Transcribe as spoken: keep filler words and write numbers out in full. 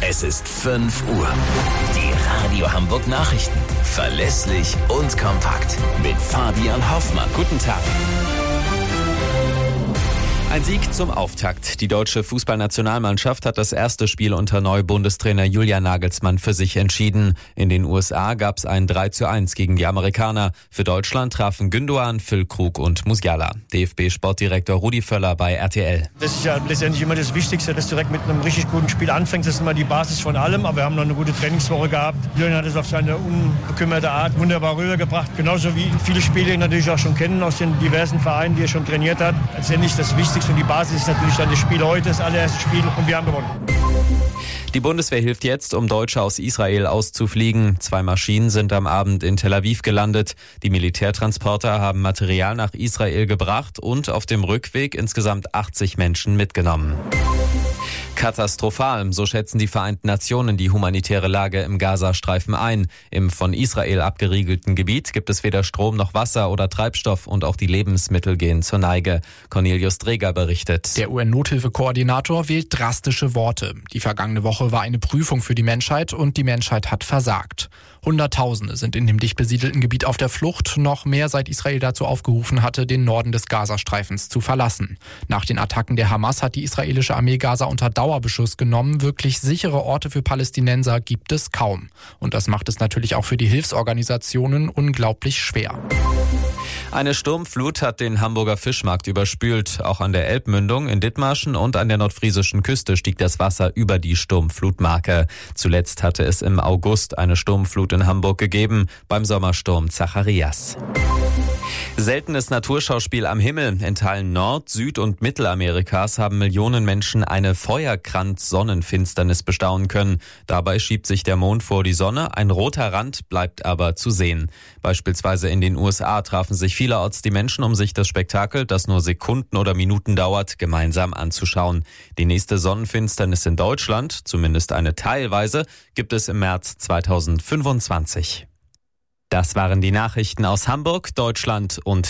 Es ist fünf Uhr. Die Radio Hamburg Nachrichten. Verlässlich und kompakt. Mit Fabian Hoffmann. Guten Tag. Ein Sieg zum Auftakt. Die deutsche Fußballnationalmannschaft hat das erste Spiel unter Neu-Bundestrainer Julian Nagelsmann für sich entschieden. In den U S A gab es ein drei zu eins gegen die Amerikaner. Für Deutschland trafen Gündoğan, Füllkrug und Musiala. D F B-Sportdirektor Rudi Völler bei R T L. Das ist ja letztendlich immer das Wichtigste, dass du direkt mit einem richtig guten Spiel anfängst. Das ist immer die Basis von allem. Aber wir haben noch eine gute Trainingswoche gehabt. Julian hat es auf seine unbekümmerte Art wunderbar rübergebracht. Genauso wie viele Spiele ihn natürlich auch schon kennen aus den diversen Vereinen, die er schon trainiert hat. Letztendlich das Wichtigste. Und die Basis ist natürlich dann das Spiel heute, das allererste Spiel, und wir haben gewonnen. Die Bundeswehr hilft jetzt, um Deutsche aus Israel auszufliegen. Zwei Maschinen sind am Abend in Tel Aviv gelandet. Die Militärtransporter haben Material nach Israel gebracht und auf dem Rückweg insgesamt achtzig Menschen mitgenommen. Katastrophal, so schätzen die Vereinten Nationen die humanitäre Lage im Gazastreifen ein. Im von Israel abgeriegelten Gebiet gibt es weder Strom noch Wasser oder Treibstoff und auch die Lebensmittel gehen zur Neige. Cornelius Dreger berichtet. Der U N-Nothilfekoordinator wählt drastische Worte. Die vergangene Woche war eine Prüfung für die Menschheit und die Menschheit hat versagt. Hunderttausende sind in dem dicht besiedelten Gebiet auf der Flucht, noch mehr seit Israel dazu aufgerufen hatte, den Norden des Gazastreifens zu verlassen. Nach den Attacken der Hamas hat die israelische Armee Gaza unter Dauerbeschuss genommen. Wirklich sichere Orte für Palästinenser gibt es kaum. Und das macht es natürlich auch für die Hilfsorganisationen unglaublich schwer. Eine Sturmflut hat den Hamburger Fischmarkt überspült. Auch an der Elbmündung, in Dithmarschen und an der nordfriesischen Küste stieg das Wasser über die Sturmflutmarke. Zuletzt hatte es im August eine Sturmflut in Hamburg gegeben, beim Sommersturm Zacharias. Seltenes Naturschauspiel am Himmel. In Teilen Nord-, Süd- und Mittelamerikas haben Millionen Menschen eine Feuerkranz-Sonnenfinsternis bestaunen können. Dabei schiebt sich der Mond vor die Sonne, ein roter Rand bleibt aber zu sehen. Beispielsweise in den U S A trafen sich vielerorts die Menschen, um sich das Spektakel, das nur Sekunden oder Minuten dauert, gemeinsam anzuschauen. Die nächste Sonnenfinsternis in Deutschland, zumindest eine teilweise, gibt es im März zweitausendfünfundzwanzig. Das waren die Nachrichten aus Hamburg, Deutschland und